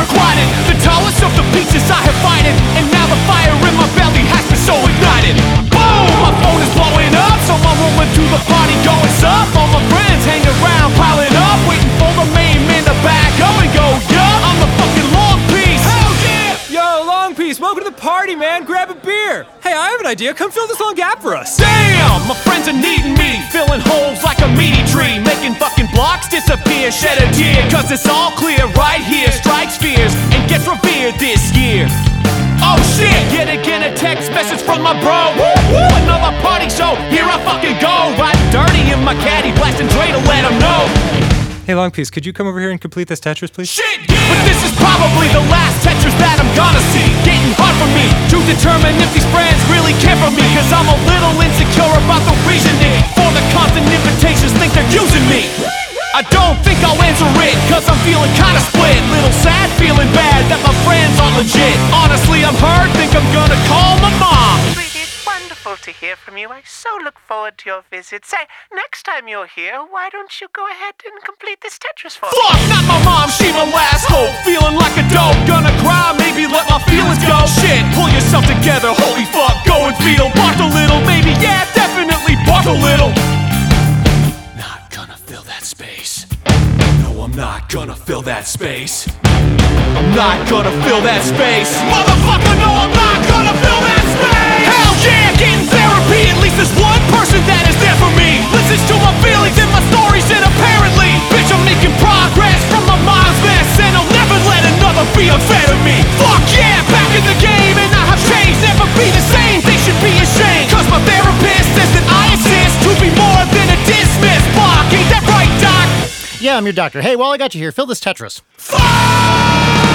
reclining, the tallest of the beaches I have fighted, and now the fire in my belly has been so ignited. Boom! My phone is blowing up, so I'm rolling to the party going up. All my friends hang around, piling up, waiting for the main man to back up and go, yeah, I'm the fucking long piece. Hell yeah! Yo, Long Piece, welcome to the party, man. Grab a beer. Hey, I have an idea. Come fill this long gap for us. Damn! My friends are needing me, filling holes like a meaty tree, making fucking blocks disappear, shed a tear, cause it's all clear right here. Strikes fears and gets revered this year. Oh shit! Yet again a text message from my bro. Woo-woo! Another party show, here I fucking go. Riding dirty in my caddy, blasting Dre to let him know. Hey, Long Piece, could you come over here and complete this Tetris, please? Shit, yeah. But this is probably the last Tetris that I'm gonna see. Getting hard for me to determine if these friends really care for me, cause I'm a little insecure about the reasoning for the constant invitations, think they're using me. I don't think I'll answer it, cause I'm feeling kinda split. Little sad, feeling bad that my friends aren't legit. Honestly, I'm hurt, think I'm gonna call my mom. It's wonderful to hear from you. I so look forward to your visit. Say, next time you're here, why don't you go ahead and complete this Tetris for me? Fuck, not my mom, she my last hope. Feeling like a dope, gonna cry, maybe let my feelings go. Shit, pull yourself together, holy fuck, go and feel. Bark a little, maybe, yeah, definitely bark a little. Not gonna fill that space. No, I'm not gonna fill that space. I'm not gonna fill that space. Motherfucker, no, I'm not gonna fill that space. Hell yeah, getting therapy. At least there's one person that is there for me. Listens to my feelings and my stories, and apparently, bitch, I'm making progress from my mom's mess, and I'll never let another be unfair to me. Fuck yeah, back in the game, and I have changed. Never be the same, they should be ashamed, cause my therapist says that I exist to be more than a dismissed block. Ain't that right, doc? Yeah, I'm your doctor. Hey, while I got you here, fill this Tetris. Fuck!